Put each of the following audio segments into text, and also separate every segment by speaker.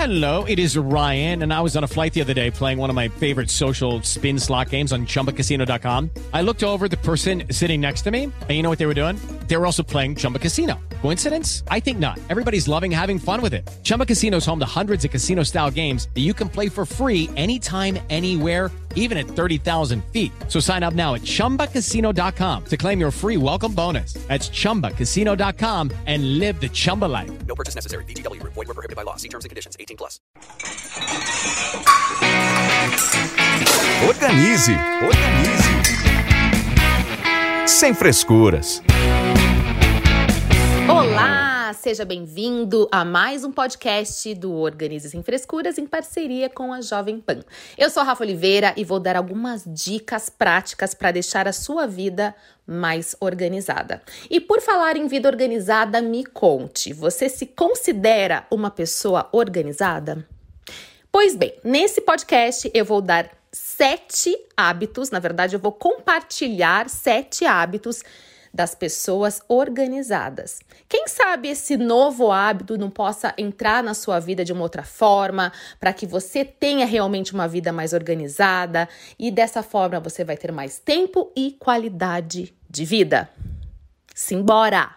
Speaker 1: Hello, it is Ryan, and I was on a flight the other day playing one of my favorite social spin slot games on ChumbaCasino.com. I looked over at the person sitting next to me, and you know what they were doing? They were also playing Chumba Casino. Coincidence? I think not. Everybody's loving having fun with it. Chumba Casino is home to hundreds of casino-style games that you can play for free anytime, anywhere, even at 30,000 feet. So sign up now at ChumbaCasino.com to claim your free welcome bonus. That's ChumbaCasino.com and live the Chumba life.
Speaker 2: No purchase necessary. VGW. Void where prohibited by law. See terms and conditions. 18+.
Speaker 3: Organize. Sem frescuras.
Speaker 4: Olá, seja bem-vindo a mais um podcast do Organize Sem Frescuras em parceria com a Jovem Pan. Eu sou a Rafa Oliveira e vou dar algumas dicas práticas para deixar a sua vida mais organizada. E por falar em vida organizada, me conte, você se considera uma pessoa organizada? Pois bem, nesse podcast eu vou dar 7 hábitos, na verdade eu vou compartilhar 7 hábitos das pessoas organizadas. Quem sabe esse novo hábito não possa entrar na sua vida de uma outra forma, para que você tenha realmente uma vida mais organizada e dessa forma você vai ter mais tempo e qualidade de vida. Simbora!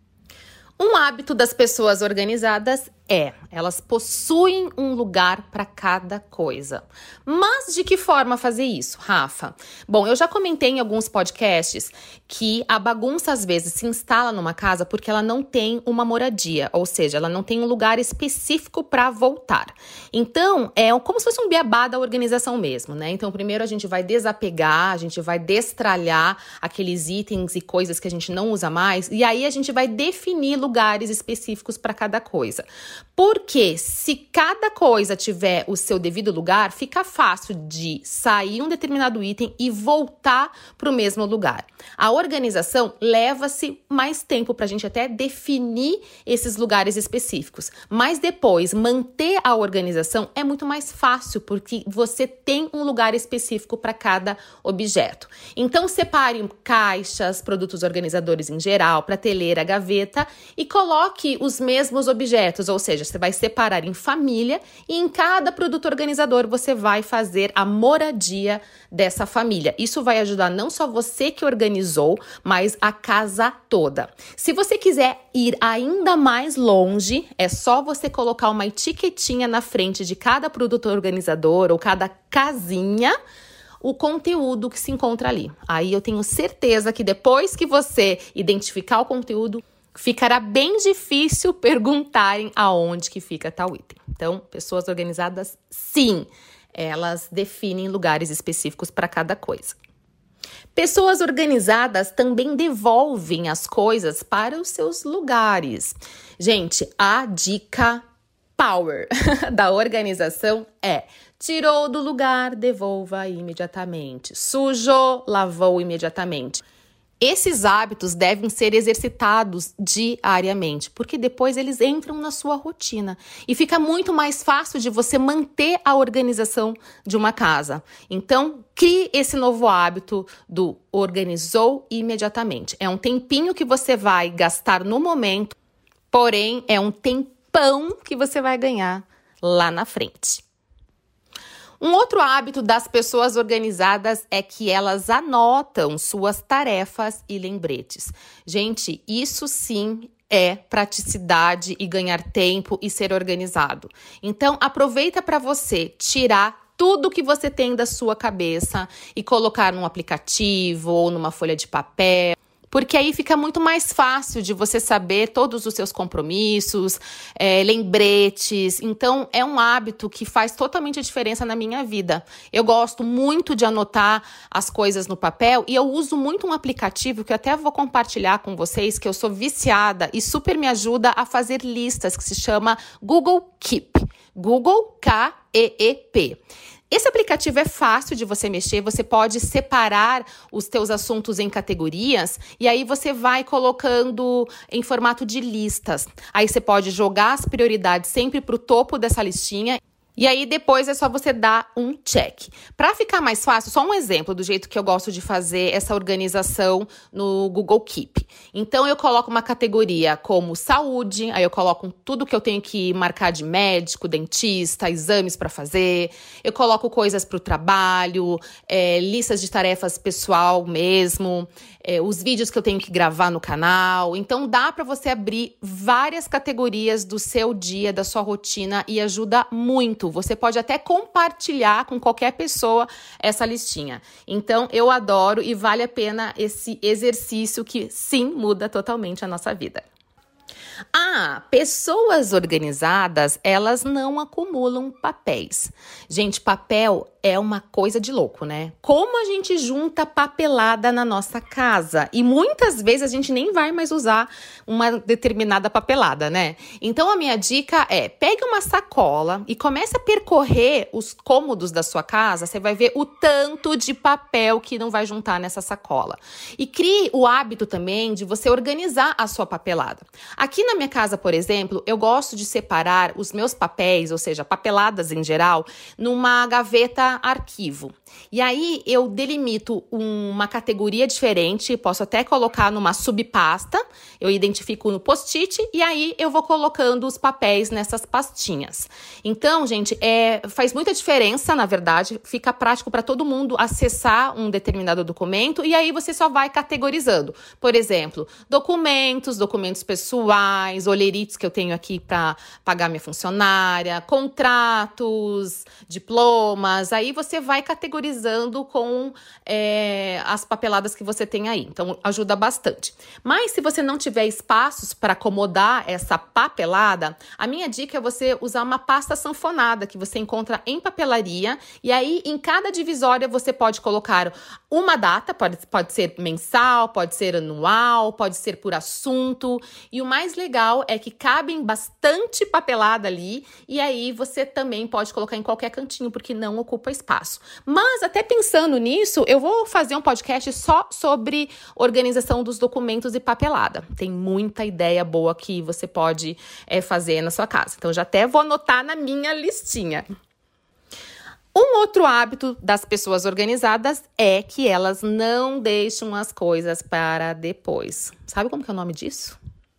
Speaker 4: Um hábito das pessoas organizadas elas possuem um lugar para cada coisa. Mas de que forma fazer isso, Rafa? Bom, eu já comentei em alguns podcasts que a bagunça às vezes se instala numa casa porque ela não tem uma moradia, ou seja, ela não tem um lugar específico para voltar. Então, é como se fosse um beabá da organização mesmo, né? Então, primeiro a gente vai desapegar, a gente vai destralhar aqueles itens e coisas que a gente não usa mais, e aí a gente vai definir lugares específicos para cada coisa. Porque se cada coisa tiver o seu devido lugar, fica fácil de sair um determinado item e voltar para o mesmo lugar. A organização leva-se mais tempo para a gente até definir esses lugares específicos. Mas depois, manter a organização é muito mais fácil, porque você tem um lugar específico para cada objeto. Então, separe caixas, produtos organizadores em geral, prateleira, gaveta e coloque os mesmos objetos, ou seja, você vai separar em família e em cada produto organizador você vai fazer a moradia dessa família. Isso vai ajudar não só você que organizou, mas a casa toda. Se você quiser ir ainda mais longe, é só você colocar uma etiquetinha na frente de cada produto organizador ou cada casinha, o conteúdo que se encontra ali. Aí eu tenho certeza que depois que você identificar o conteúdo, ficará bem difícil perguntarem aonde que fica tal item. Então, pessoas organizadas, sim, elas definem lugares específicos para cada coisa. Pessoas organizadas também devolvem as coisas para os seus lugares. Gente, a dica power da organização tirou do lugar, devolva imediatamente. Sujou, lavou imediatamente. Esses hábitos devem ser exercitados diariamente, porque depois eles entram na sua rotina e fica muito mais fácil de você manter a organização de uma casa. Então, crie esse novo hábito do organizou imediatamente. É um tempinho que você vai gastar no momento, porém é um tempão que você vai ganhar lá na frente. Um outro hábito das pessoas organizadas é que elas anotam suas tarefas e lembretes. Gente, isso sim é praticidade e ganhar tempo e ser organizado. Então, aproveita para você tirar tudo que você tem da sua cabeça e colocar num aplicativo ou numa folha de papel. Porque aí fica muito mais fácil de você saber todos os seus compromissos, lembretes. Então, é um hábito que faz totalmente a diferença na minha vida. Eu gosto muito de anotar as coisas no papel e eu uso muito um aplicativo que eu até vou compartilhar com vocês, que eu sou viciada e super me ajuda a fazer listas, que se chama Google Keep. Google K-E-E-P. Esse aplicativo é fácil de você mexer, você pode separar os teus assuntos em categorias e aí você vai colocando em formato de listas. Aí você pode jogar as prioridades sempre para o topo dessa listinha E aí, depois é só você dar um check. Para ficar mais fácil, só um exemplo do jeito que eu gosto de fazer essa organização no Google Keep. Então, eu coloco uma categoria como saúde, aí eu coloco tudo que eu tenho que marcar de médico, dentista, exames para fazer. Eu coloco coisas para o trabalho, listas de tarefas pessoal mesmo, os vídeos que eu tenho que gravar no canal. Então, dá para você abrir várias categorias do seu dia, da sua rotina e ajuda muito. Você pode até compartilhar com qualquer pessoa essa listinha. Então, eu adoro e vale a pena esse exercício que, sim, muda totalmente a nossa vida. Pessoas organizadas, elas não acumulam papéis. Gente, papel é uma coisa de louco, né? Como a gente junta papelada na nossa casa? E muitas vezes a gente nem vai mais usar uma determinada papelada, né? Então, a minha dica é, pegue uma sacola e comece a percorrer os cômodos da sua casa. Você vai ver o tanto de papel que não vai juntar nessa sacola. E crie o hábito também de você organizar a sua papelada. Aqui na minha casa, por exemplo, eu gosto de separar os meus papéis, ou seja, papeladas em geral, numa gaveta arquivo. E aí eu delimito uma categoria diferente, posso até colocar numa subpasta, eu identifico no post-it e aí eu vou colocando os papéis nessas pastinhas. Então, gente, faz muita diferença, na verdade, fica prático para todo mundo acessar um determinado documento e aí você só vai categorizando. Por exemplo, documentos pessoais, olerites que eu tenho aqui para pagar minha funcionária, contratos, diplomas, aí você vai categorizando com as papeladas que você tem aí. Então, ajuda bastante. Mas se você não tiver espaços para acomodar essa papelada, a minha dica é você usar uma pasta sanfonada que você encontra em papelaria e aí em cada divisória você pode colocar uma data, pode ser mensal, pode ser anual, pode ser por assunto. E o mais legal é que cabem bastante papelada ali e aí você também pode colocar em qualquer cantinho porque não ocupa espaço. Mas até pensando nisso, eu vou fazer um podcast só sobre organização dos documentos e papelada. Tem muita ideia boa que você pode fazer na sua casa. Então, já até vou anotar na minha listinha. Um outro hábito das pessoas organizadas é que elas não deixam as coisas para depois. Sabe como que é o nome disso?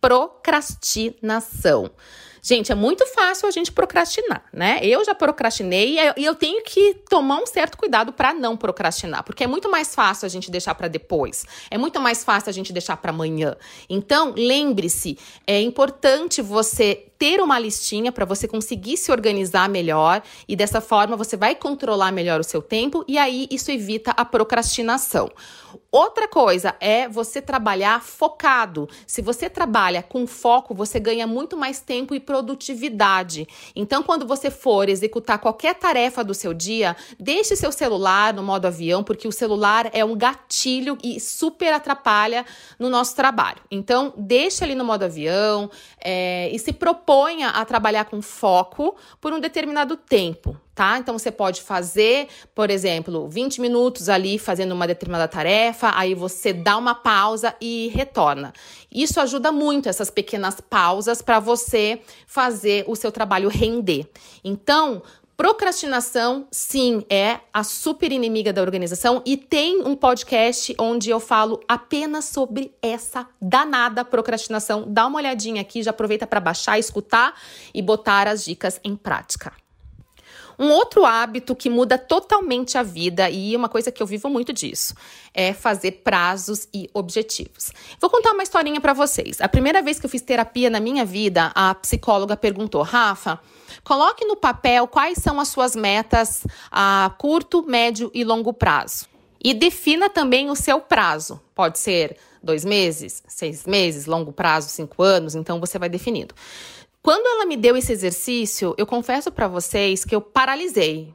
Speaker 4: Procrastinação. Gente, é muito fácil a gente procrastinar, né? Eu já procrastinei e eu tenho que tomar um certo cuidado para não procrastinar, porque é muito mais fácil a gente deixar para depois, é muito mais fácil a gente deixar para amanhã. Então, lembre-se, é importante você ter uma listinha para você conseguir se organizar melhor e dessa forma você vai controlar melhor o seu tempo e aí isso evita a procrastinação. Outra coisa é você trabalhar focado. Se você trabalha com foco, você ganha muito mais tempo e produtividade. Então, quando você for executar qualquer tarefa do seu dia, deixe seu celular no modo avião, porque o celular é um gatilho e super atrapalha no nosso trabalho. Então, deixe ali no modo avião e se proponha a trabalhar com foco por um determinado tempo. Tá? Então, você pode fazer, por exemplo, 20 minutos ali fazendo uma determinada tarefa, aí você dá uma pausa e retorna. Isso ajuda muito, essas pequenas pausas, para você fazer o seu trabalho render. Então, procrastinação, sim, é a super inimiga da organização e tem um podcast onde eu falo apenas sobre essa danada procrastinação. Dá uma olhadinha aqui, já aproveita para baixar, escutar e botar as dicas em prática. Um outro hábito que muda totalmente a vida, e uma coisa que eu vivo muito disso, é fazer prazos e objetivos. Vou contar uma historinha para vocês. A primeira vez que eu fiz terapia na minha vida, a psicóloga perguntou: Rafa, coloque no papel quais são as suas metas a curto, médio e longo prazo. E defina também o seu prazo. Pode ser 2 meses, 6 meses, longo prazo, 5 anos, então você vai definindo. Quando ela me deu esse exercício, eu confesso para vocês que eu paralisei.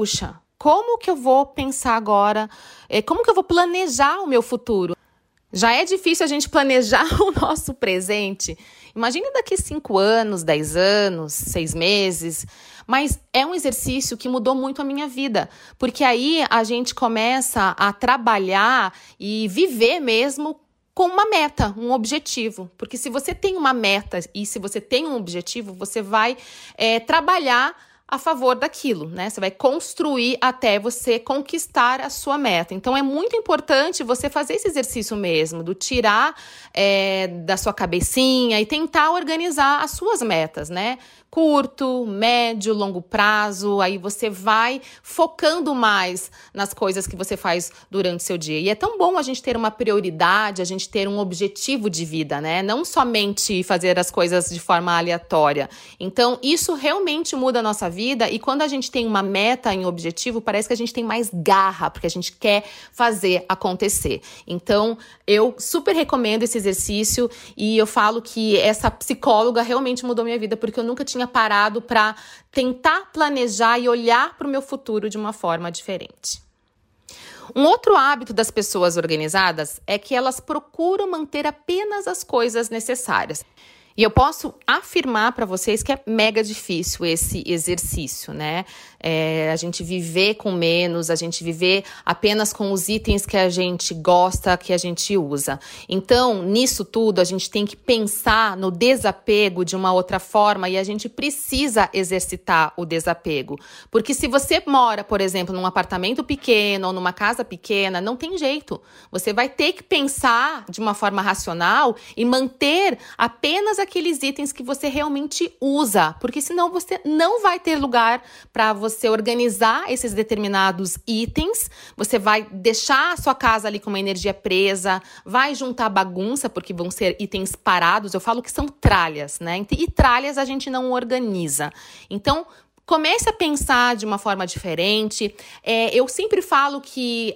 Speaker 4: Como que eu vou pensar agora? Como que eu vou planejar o meu futuro? Já é difícil a gente planejar o nosso presente. Imagine daqui 5 anos, 10 anos, 6 meses. Mas é um exercício que mudou muito a minha vida. Porque aí a gente começa a trabalhar e viver mesmo com uma meta, um objetivo. Porque se você tem uma meta e se você tem um objetivo, você vai trabalhar a favor daquilo, né? Você vai construir até você conquistar a sua meta. Então, é muito importante você fazer esse exercício mesmo, do tirar da sua cabecinha e tentar organizar as suas metas, né? Curto, médio, longo prazo, aí você vai focando mais nas coisas que você faz durante o seu dia. E é tão bom a gente ter uma prioridade, a gente ter um objetivo de vida, né? Não somente fazer as coisas de forma aleatória. Então, isso realmente muda a nossa vida, e quando a gente tem uma meta em objetivo, parece que a gente tem mais garra, porque a gente quer fazer acontecer. Então, eu super recomendo esse exercício, e eu falo que essa psicóloga realmente mudou minha vida, porque eu nunca tinha parado para tentar planejar e olhar para o meu futuro de uma forma diferente. Um outro hábito das pessoas organizadas é que elas procuram manter apenas as coisas necessárias. E eu posso afirmar para vocês que é mega difícil esse exercício, né? A gente viver com menos, a gente viver apenas com os itens que a gente gosta, que a gente usa. Então, nisso tudo, a gente tem que pensar no desapego de uma outra forma, e a gente precisa exercitar o desapego. Porque se você mora, por exemplo, num apartamento pequeno ou numa casa pequena, não tem jeito. Você vai ter que pensar de uma forma racional e manter apenas aqueles itens que você realmente usa, porque senão você não vai ter lugar para você organizar esses determinados itens, você vai deixar a sua casa ali com uma energia presa, vai juntar bagunça, porque vão ser itens parados, eu falo que são tralhas, né? E tralhas a gente não organiza. Então, comece a pensar de uma forma diferente. Eu sempre falo que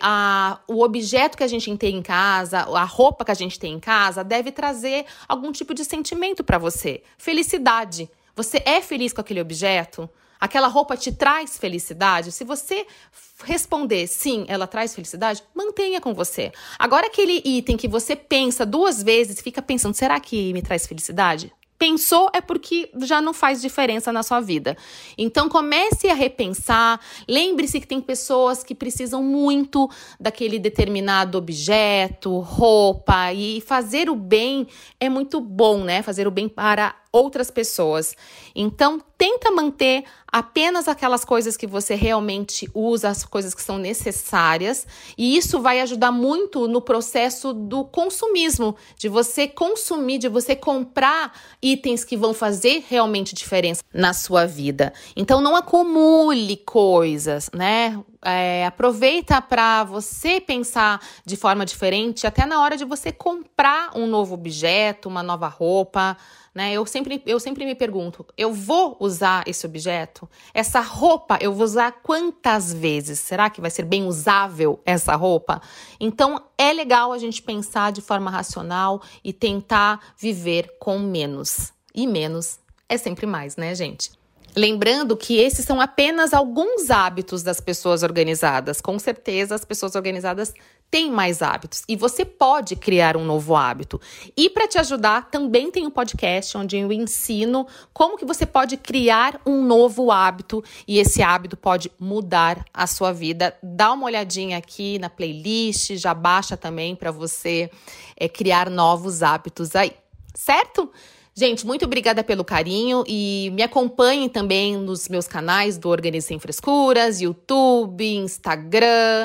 Speaker 4: o objeto que a gente tem em casa, a roupa que a gente tem em casa, deve trazer algum tipo de sentimento para você. Felicidade. Você é feliz com aquele objeto? Aquela roupa te traz felicidade? Se você responder sim, ela traz felicidade, mantenha com você. Agora, aquele item que você pensa 2 vezes e fica pensando, será que me traz felicidade? Pensou é porque já não faz diferença na sua vida. Então, comece a repensar. Lembre-se que tem pessoas que precisam muito daquele determinado objeto, roupa. E fazer o bem é muito bom, né? Fazer o bem para outras pessoas. Então, tenta manter apenas aquelas coisas que você realmente usa, as coisas que são necessárias, e isso vai ajudar muito no processo do consumismo, de você consumir, de você comprar itens que vão fazer realmente diferença na sua vida. Então, não acumule coisas, né? Aproveita para você pensar de forma diferente, até na hora de você comprar um novo objeto, uma nova roupa, né? Eu sempre me pergunto, eu vou usar esse objeto? Essa roupa eu vou usar quantas vezes? Será que vai ser bem usável essa roupa? Então, é legal a gente pensar de forma racional e tentar viver com menos. E menos é sempre mais, né, gente? Lembrando que esses são apenas alguns hábitos das pessoas organizadas. Com certeza, as pessoas organizadas têm mais hábitos. E você pode criar um novo hábito. E para te ajudar, também tem um podcast onde eu ensino como que você pode criar um novo hábito. E esse hábito pode mudar a sua vida. Dá uma olhadinha aqui na playlist, já baixa também para você criar novos hábitos aí. Certo? Gente, muito obrigada pelo carinho e me acompanhem também nos meus canais do Organize Sem Frescuras, YouTube, Instagram.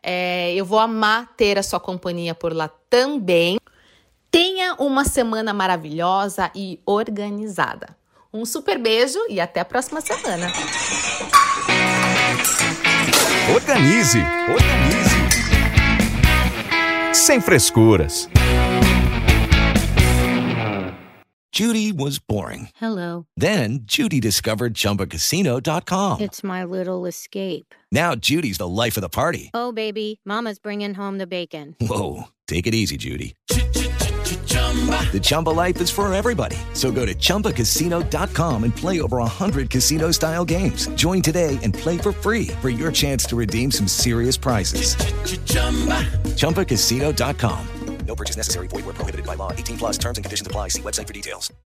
Speaker 4: Eu vou amar ter a sua companhia por lá também. Tenha uma semana maravilhosa e organizada. Um super beijo e até a próxima semana.
Speaker 3: Organize. Sem frescuras.
Speaker 5: Judy was boring.
Speaker 6: Hello.
Speaker 5: Then Judy discovered ChumbaCasino.com.
Speaker 6: It's my little escape.
Speaker 5: Now Judy's the life of the party.
Speaker 6: Oh, baby, mama's bringing home the bacon.
Speaker 5: Whoa, take it easy, Judy. The Chumba life is for everybody. So go to ChumbaCasino.com and play over 100 casino-style games. Join today and play for free for your chance to redeem some serious prizes. ChumbaCasino.com.
Speaker 2: No purchase necessary. Void where prohibited by law. 18+ terms and conditions apply. See website for details.